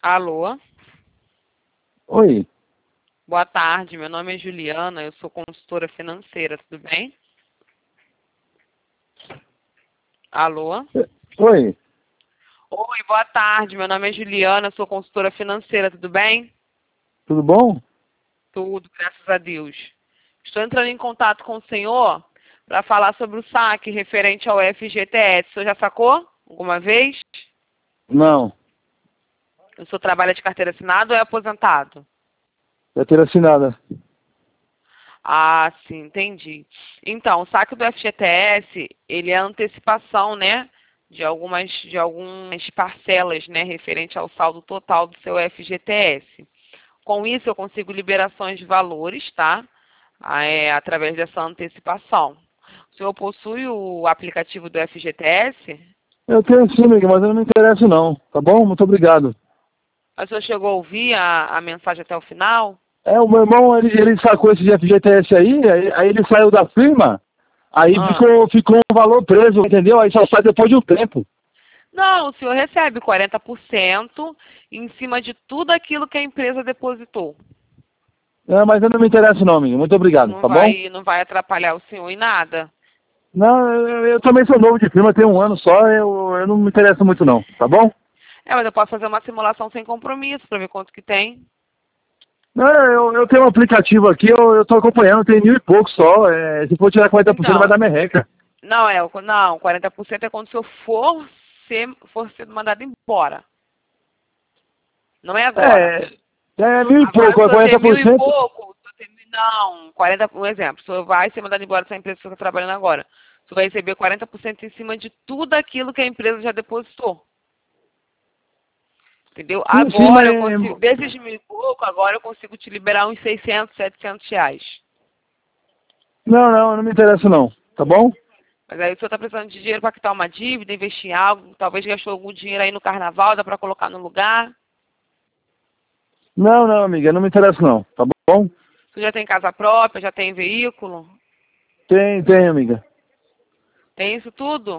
Alô? Oi. Boa tarde, meu nome é Juliana, eu sou consultora financeira, tudo bem? Alô? Oi. Oi, boa tarde, meu nome é Juliana, eu sou consultora financeira, tudo bem? Tudo bom? Tudo, graças a Deus. Estou entrando em contato com o senhor para falar sobre o saque referente ao FGTS. O senhor já sacou alguma vez? Não. O senhor trabalha de carteira assinada ou é aposentado? Carteira assinada. Ah, sim, entendi. Então, o saque do FGTS, ele é a antecipação, né, de algumas parcelas, né, referente ao saldo total do seu FGTS. Com isso, eu consigo liberações de valores, tá? Através dessa antecipação. O senhor possui o aplicativo do FGTS? Eu tenho sim, amiga, mas eu não me interesso não. Tá bom? Muito obrigado. O senhor chegou a ouvir a mensagem até o final? O meu irmão, ele sacou esse FGTS aí ele saiu da firma, aí Ah. ficou um valor preso, entendeu? Aí só sai depois de um tempo. Não, o senhor recebe 40% em cima de tudo aquilo que a empresa depositou. Mas eu não me interesso não, amiga. Muito obrigado, Não tá bom? vai, não vai atrapalhar o senhor em nada. Não, eu também sou novo de firma, tenho um ano só, eu não me interesso muito não, tá bom? Mas eu posso fazer uma simulação sem compromisso para ver quanto que tem. Não, eu tenho um aplicativo aqui, eu tô acompanhando, tem 1.000 e pouco só. Se for tirar 40% vai Então, dar merreca. não, 40% é quando o senhor for ser mandado embora. Não é agora. É, é 1.000 e Agora, pouco, se o é senhor tem mil e 40%. pouco, não, 40, um exemplo, o senhor vai ser mandado embora dessa empresa que o senhor está trabalhando agora. O senhor vai receber 40% em cima de tudo aquilo que a empresa já depositou. Entendeu? Sim, Agora eu mas... consigo, desses mil e pouco, agora eu consigo te liberar uns 600, 700 reais. Não, não me interessa não, tá bom? Mas aí o senhor está precisando de dinheiro para quitar uma dívida, investir em algo, talvez gastou algum dinheiro aí no carnaval, dá para colocar no lugar. Não, amiga, não me interessa não, tá bom? O senhor já tem casa própria, já tem veículo, Tem, amiga. tem isso tudo?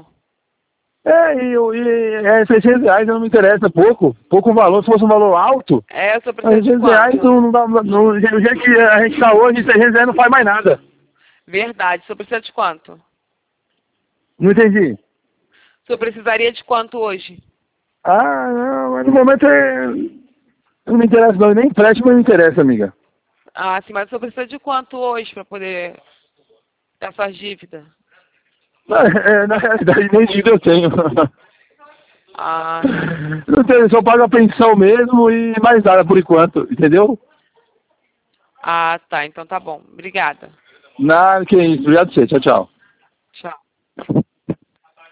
E 600 reais não me interessa, pouco valor, se fosse um valor alto, O senhor precisa de 600 reais quanto? não dá, do jeito que a gente tá hoje, 600 reais não faz mais nada. Verdade, o senhor precisa de quanto? O Não entendi. senhor precisaria de quanto hoje? Não, mas no momento não me interessa não, nem empréstimo não me interessa, amiga. Ah, sim, mas o senhor precisa de quanto hoje para poder dar suas dívidas? Na realidade, nem dívida eu tenho. Ah, Não tenho, só pago a pensão mesmo e mais nada por enquanto, entendeu? tá, então tá bom. Obrigada. Nada, que isso. Obrigado a você. Tchau, tchau. Tchau.